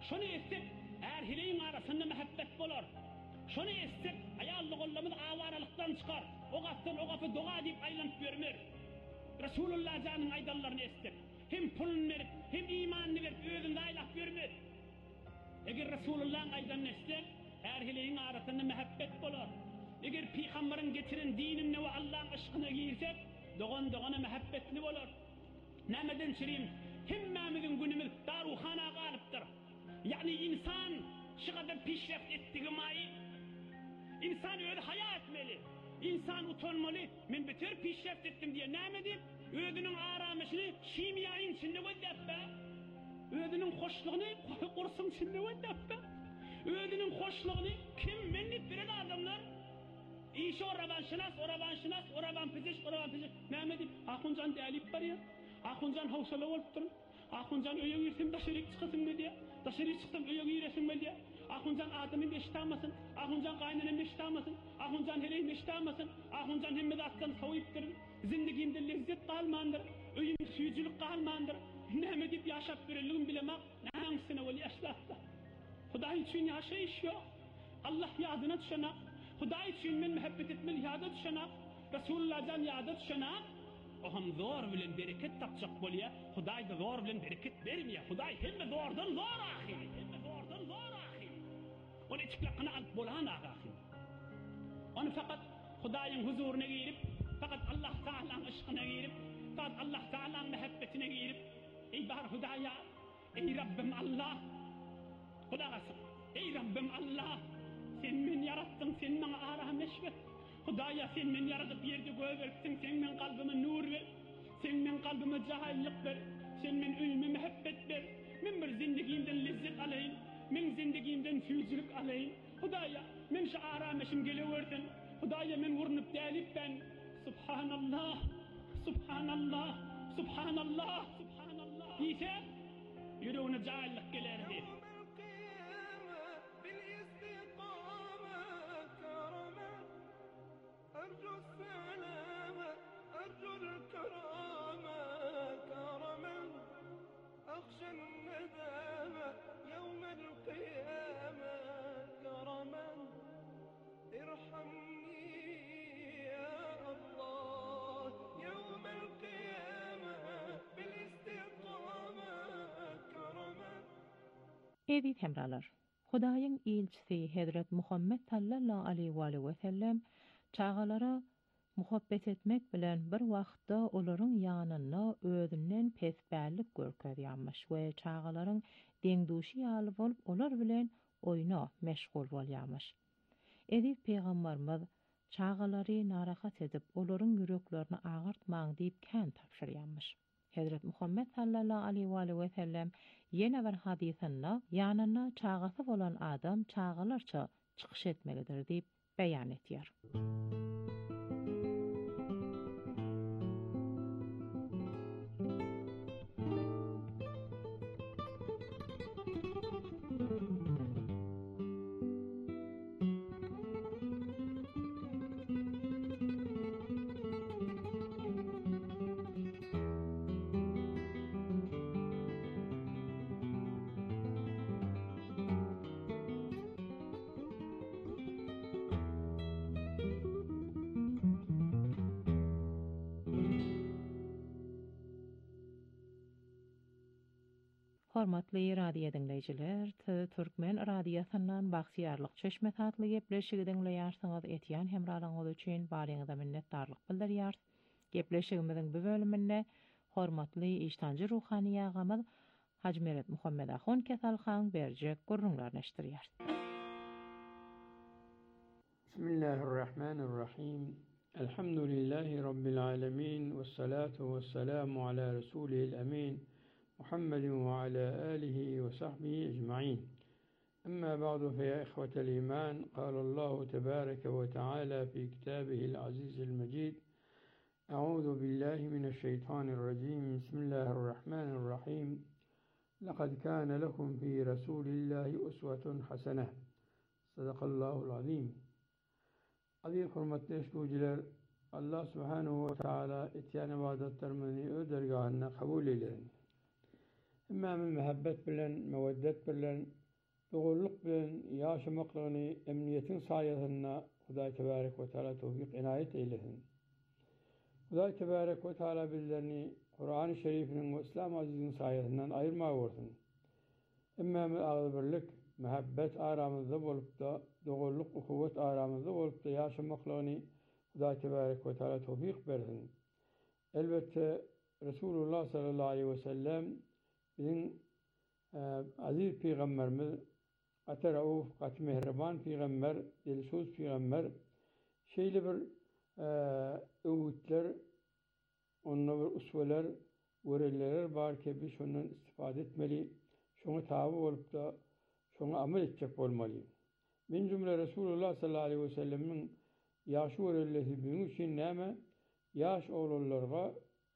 Şunu istip erhileyin arasında mehabbet bolar. Şunu istip ayallı kollamız avaralıktan çıkar. O gafı doğa deyip aylanıp vermer. Resulullah canın aydallarını istip. Hem pulun verip, hem imanını verip, özünde aylak vermer. Eğer Resulullah'ın aydanını istip, erhileyin arasında mehabbet bolar. Eğer Peygamberin getirin dinine ve Allah'ın aşkına girsek, doğana mehabbetli bolar. Nemeden çireyim, hemmemizin günümüz daruhana kalıptır. Yani insan şu kadar pişreft ettiği mayi, insan öyle hayal etmeli. İnsan utanmalı, ben beter pişreft ettim diye nemedip, ödünün aramışını şimyayın içinde göndep be. Ödünün hoşluğunu kursun içinde göndep be. Ödünün hoşluğunu kim menip bilen adamlar? İşi oraban şınas, oraban piziş. Mehmet'im, Akuncan değerlip var ya. Akuncan havsalı olup durun. Akuncan öye girsem taşırık çıkasın mı diye. Taşırık çıktım öye giresin mi diye. Akuncan adamın eşitamasın. Akuncan kaynanın eşitamasın. Akuncan heleğin eşitamasın. Akuncan hemmede attan savuyup durun. Zindagimde lezzet kalmandır. Öyüm suyuculuk kalmandır. Mehmet'im yaşap verilliğim bilemek. Nangsine veli yaşlattı. Huda için yaşayış yok. Allah yadına düşenek. Huda için men mehabbet etmeli yada düşenek. Resulullah'dan yada düşenek. O ham zor bilen bereket tapacak bolya. Huday da zor bilen bereket vermiyor. Huday hemme zordan zor ahi. Onu çıplakına alıp bolan ahi. Onu fakat Huday'ın huzuruna girip, fakat Allah Teala'nın aşkına girip, fakat Allah Teala'nın mehabbetine girip, ey bahar Huday'a, ey Rabbim Allah, Huday'sın, ey Rabbim Allah, sen beni yarattın, sen bana ara meşvet. Hudaya sen beni yaratıp yerde göversin, sen benim kalbime nur ver, sen benim kalbime cahillik ver, sen benim öyüme mehabbet ver, ben bir zindagimden lezzet alayım, ben zindagimden füzülük alayım. Hudaya, men şu arameşim geliversin, Hudaya men vurunup delip ben, Subhanallah, Subhanallah, Subhanallah, Subhanallah diyse, yüreğine cahillik gelerdi. أرجو السلامة أرجو الكرامة كرما أخشى الندامة يوم القيامة كرما ارحمني يا الله يوم القيامة بالاستقامة كرما. Edit hemralar. Hudaýyň ilçisi Hazrat Muhammed sallallahu aleyhi ve sellem çağalara muhabbet etmek bilen bir wagtda olaryň ýanyna özünden pesbärlik görkezýärmiş we çağalaryň deňduşy ýaly bolup olar bilen oýna meşgul bolýarmy. Edip peýgamberimiz çağalary narahat edip olaryň ýüreklerini agyrtmaň diýip kän tapşyrýarmy. Hazrat Muhammed sallallahu aleyhi ve sellem ýene bir hadisinde ýanyna çağasy bolan adam çağalarça çykyş etmelidir diýip beýan etýär. Hormatly radio dinleyijiler, Türkmen radiosundan bagsyarlyk çeşme tatly gepleşigi dinleýärsiňiz. Etýän hemralaryňyz üçin baryňyza minnetdarlyk bildirýär. Gepleşigimiziň bu bölüminde hormatly iştanjy ruhany ýagamy Haji Meret Muhammed Ahun Kesalhan berjek gurrunlaryny eşdirýär. Bismillahirrahmanirrahim. Elhamdülillahi rabbil alamin ve salatu vesselamu ala rasulihil amin. محمد وعلى آله وصحبه أجمعين. أما بعد فيا إخوة الإيمان قال الله تبارك وتعالى في كتابه العزيز المجيد أعوذ بالله من الشيطان الرجيم بسم الله الرحمن الرحيم لقد كان لكم في رسول الله أسوة حسنة صدق الله العظيم. عزيز حرمتli eşgüciler, Allah subhanahu ve teala etýän ibadatlarymyzy öz dergahynda kabul eylesin. Emmami mehabbet bilen, meveddet bilen, doğrulluk bilen yaşamaklarını emniyetin sayesinde Hudaý Tebarek ve Teala tevfik inayet eylesin. Hudaý Tebarek ve Teala bizlerini Kur'an-ı Şerifinin ve İslam azizinin sayesinden ayırmaya olsun. Emmami ağzı birlik, mehabbet aramızda bolup da, doğrulluk ve kuvvet aramızda bolup da yaşamaklarını Hudaý Tebarek ve Teala tevfik versin. Elbette Resulullah sallallahu aleyhi ve sellem bizim aziz peygamberimiz ate rauf, ate mehriban peygamber, dilsuz peygamber şeyli bir öğütler, onunla bir usveler, öğretiler var ki biz şundan istifade etmeli, şuna tabi olup da şuna amel edecek olmalı. Min cümle Resulullah sallallahu aleyhi ve sellem'in yaşı öğretilesi bizim için neyme? Yaş oğullarına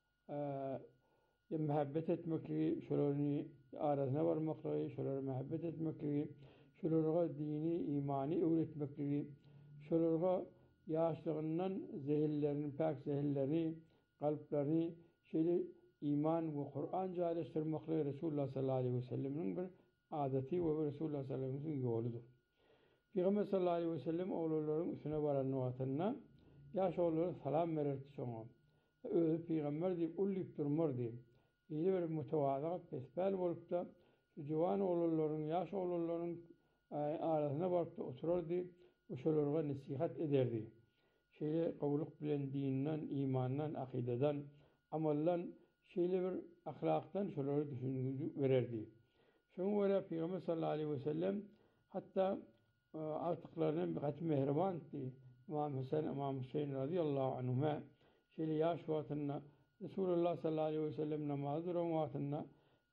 mehabbet etmekliği, şölerini arasına varmaklığı, şöyle mehabbet etmekliği, şöyle dini, imani öğretmekliği, şöyle yaşlığından zehirlerini, pek zehirlerini, kalplerini, şeyle iman ve Kur'an cahilleştirmekliği Resulullah sallallahu aleyhi ve sellem'in bir adeti ve Resulullah sallallahu aleyhi ve sellem'in yoludur. Peygamber sallallahu aleyhi ve sellem oğulların üstüne varan vatanına yaş oğulları salam verirdi şuna. Özü peygamber deyip ulluyup durmur deyip. İyi bir mütevazı, pesbel olup da şu civan oğulların, yaş oğulların arasına varıp da oturur deyip uşalarına nasihat ederdi. Şeyle kavuluk bilen dininden, imandan, akideden, amallan, şeyle bir ahlaktan şuları düşünücü verirdi. Şunu böyle Peygamber sallallahu aleyhi ve sellem hatta artıklarının birkaç mehriban etti. İmam Hasan, İmam Hüseyin radıyallahu anhuma şeyle yaş vaatına Resulullah sallallahu aleyhi ve sellem namaz duran vaatına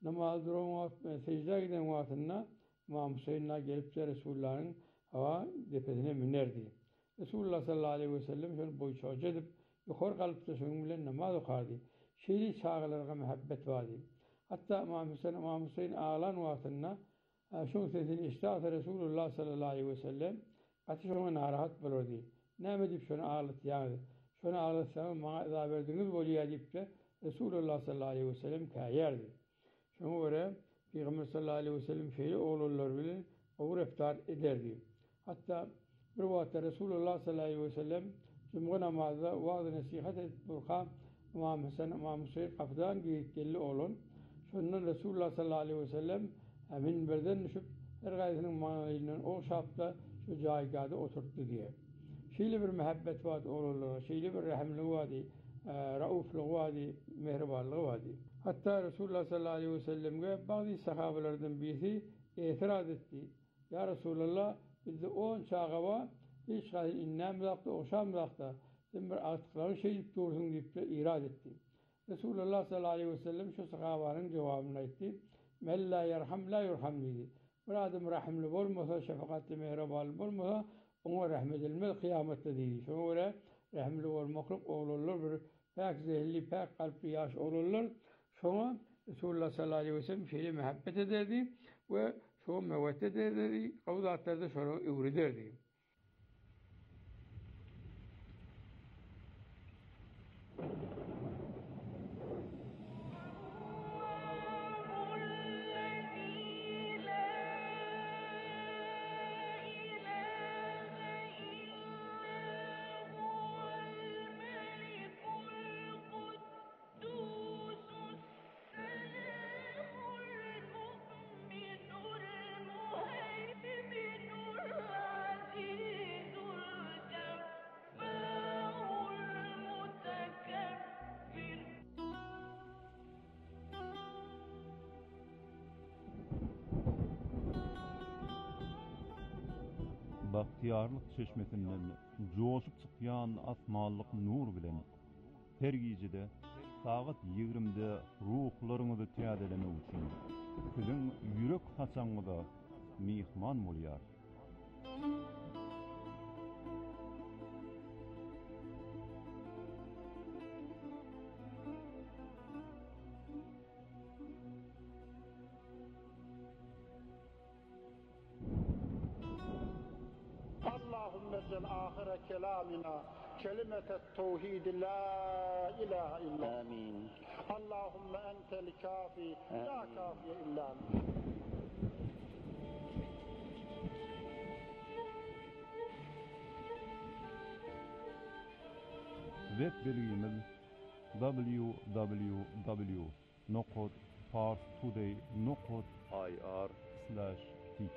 secde giden vaatına İmam Hüseyin'e gelip de Resulullah'ın hava depesine minerdi. Resulullah sallallahu aleyhi ve sellem şöyle boy çoğuca edip yukarı kalıp da şunun bile namaz okardı. Şeyli çağlarına muhabbet vardı. Hatta İmam Hüseyin ağlan vaatına şunun sesini iştahı Resulullah sallallahu aleyhi ve sellem katı şuna narahat bulurdu. Ne edip şunu ağlat yani. Şunu ağlatsanız bana izah verdiniz bolya deyip de Resulullah sallallahu aleyhi ve sellem kayardı. Şunu göre Peygamber sallallahu aleyhi ve sellem şeyli oğullar bile o reftar ederdi. Hatta bir vakti Resulullah sallallahu aleyhi ve sellem cumhur namazda vaaz nasihat edip burka İmam Hasan, İmam Hüseyin kapıdan giyip geldi oğlun. Şundan Resulullah sallallahu aleyhi ve sellem minberden düşüp her gaysının manalıyla o şapta şu caygada oturttu diye. Şeyli bir muhabbet vardı oğullara, şeyli bir rahimli vardı, raufluğu vardı, mehribanlığı vardı. Hatta Resulullah sallallahu aleyhi ve sellem'e bazı sahabelerden birisi itiraz etti. Ya Resulullah bizde 10 çağa var, hiç kadar innemizakta, oşamızakta, sen bir artıkları şeylik dursun deyip de irad etti. Resulullah sallallahu aleyhi ve sellem şu sahabenin cevabını etti. Men la yerham la yurham dedi. Bir adam rahimli olmasa, şefakatli mehribanlı olmasa ona rahmet edilmez kıyamette dedi. Şuna göre rahimli olmaklık olurlar, bir pek zehirli, pek kalpli yaş olurlar. Şuna Resulullah sallallahu aleyhi ve sellem şeyle muhabbet ederdi ve şuna meveddet ederdi, kavuzatlarda şuna üvrederdi. Bahtiyarlık çeşmesinden coşup çıkyan asmallık nur bilen her gecede saat 20'de ruhlarınızı tiyadelemek için sizin yürek haçanıda mihman bolyar. اللهم اجعل آخر كلامنا كلمة التوحيد لا إله إلا آمين. اللهم أنت الكافي لا كافي إلا أنت. Web bilgimiz www.parstoday.ir/tk.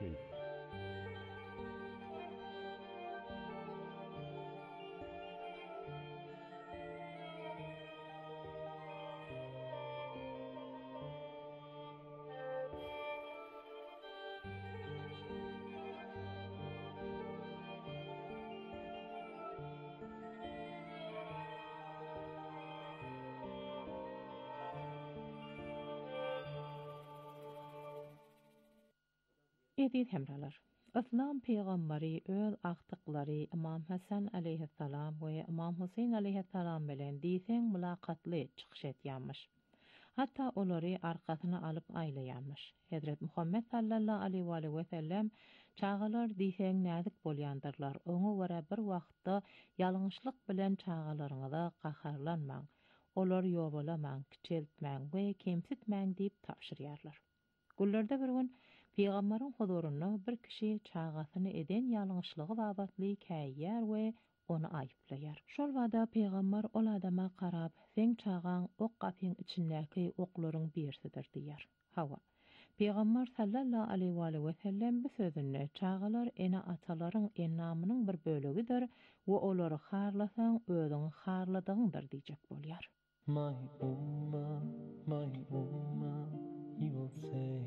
Edid hemralar. İslam peygamberi öz aktıkları İmam Hasan aleyhissalam ve İmam Hüseyin aleyhissalam bilen diýsen mülakatly çykyş etýänmiş. Hatta olary arkasyna alyp aýlaýanmış. Hazrat Muhammed sallallahu aleyhi ve sellem çağalar diýsen näzik bolýandyrlar. Oňa wara bir wagtda ýalňyşlyk bilen çağalaryňyza gaharlanmaň. Olar ýobalamaň, kiçeltmäň we kemsitmäň diýip tapşyrýarlar. Gullarda bir gün Peygamberin huduruny bir kişi çağasyny eden ýalňyşlygy babatly käýýär we onu aýyplaýar. Şol wada Peygamber ol adama garap, "Sen çağaň ok gapyň içindäki oklaryň birsidir" diýär. Hawa. Peygamber sallallahu aleyhi ve sellem bu sözünü çağalar ene atalaryň ennamynyň bir bölegidir we olary harlasaň özüň harladygyňdyr diýjek bolýar. My ummah, he will say,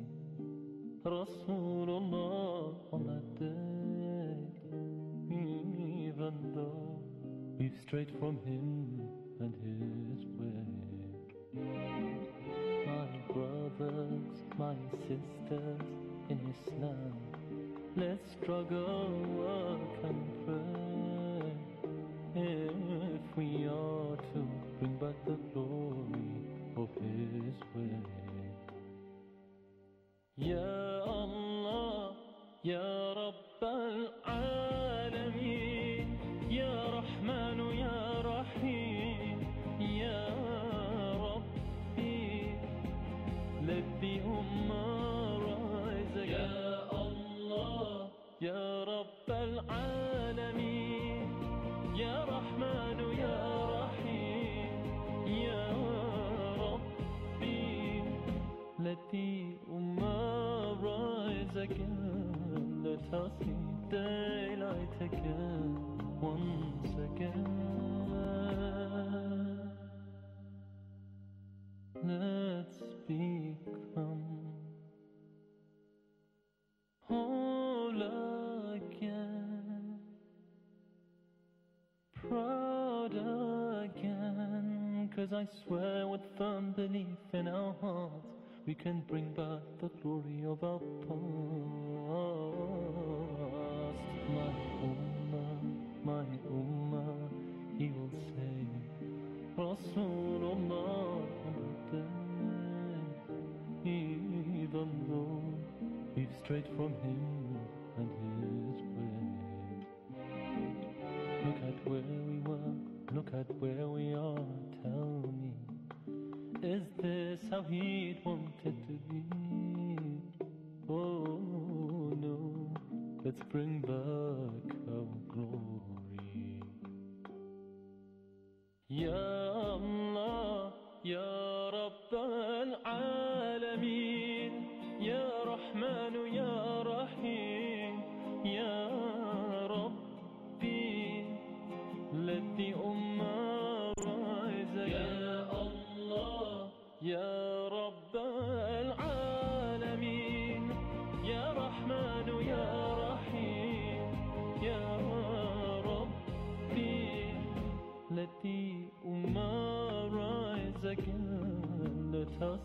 Rasulullah on that day, even though we've strayed from him and his way. My brothers, my sisters in Islam, let's struggle, work and pray, if we are to bring back the glory of his way. Ya Allah, Ya Rabbal Alamin, Ya Rahmanu, Ya Rahim, Ya Rabbi, let the Ummah rise again. Ya Allah, Ya Rabbal Alamin, Ya Rahmanu, Ya Rahim, Ya Rabbi, let the Ummah rise again. Let us see daylight again, once again. Let's become whole again, proud again, 'cause I swear with firm belief in our hearts we can bring back the glory of our past. My ummah, he will say, Rasulullah on the day, even though we've strayed from him and his way. Look at where we were, look at where we are, tell me, is this how he'd wanted to be? Oh no, let's bring back our glory. Ya Allah, Ya Rabbal Alamin, Ya Rahmanu, Ya Rahim, Ya Rabbi, let the Ummah rise again. Ya Allah, Ya Rabbal Alamin, Ya Rahmanu, Ya Rahim, Ya Rabbi, let the Ummah rise again. Let us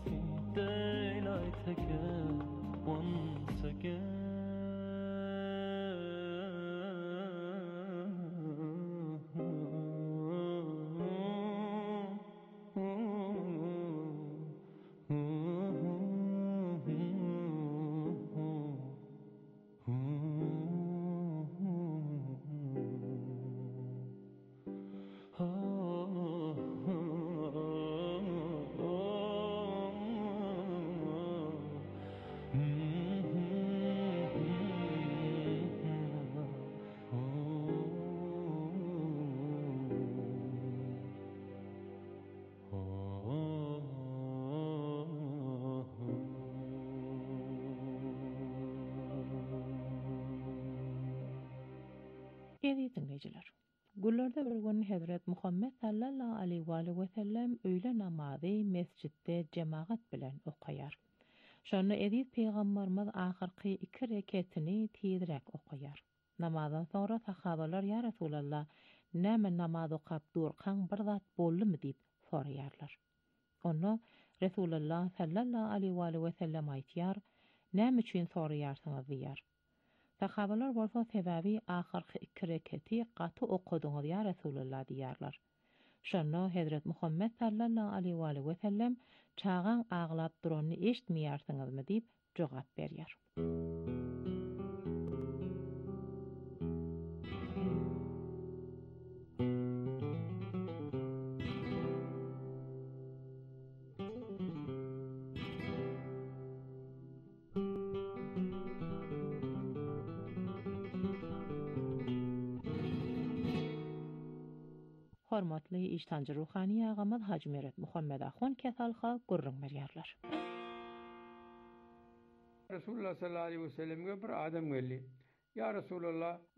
Edi dinleyiciler. Gullerde bir gün Hazret Muhammed sallallahu aleyhi ve sellem öğle namazı mescitte cemaat bilen okuyar. Şonu edip Peygamberimiz ahirki 2 reketini tiydirek okuyar. Namazdan sonra sahabalar ya Resulallah näme namaz okap durkan bir zat bollumy diýip soraýarlar. Onu Resulullah sallallahu aleyhi ve sellem aýtýar, näme üçin soraýarsyňyz diýär. Sahabalar bolsa sebäbi ahirki 2 reketi gaty okudyňyz ya Resulullah diýärler. Şonu Hazret Muhammed sallallahu aleyhi ve sellem çağan ağlap durany eşitmeýärsiňizmi diýip jogap berýär. Hormatly iştancı ruhani ağamız Hacı Meret Muhammed Ahun kesalha gurrun berýärler. Resulullah sallallahu aleyhi ve sellem'e bir adam geldi. Ya Resulullah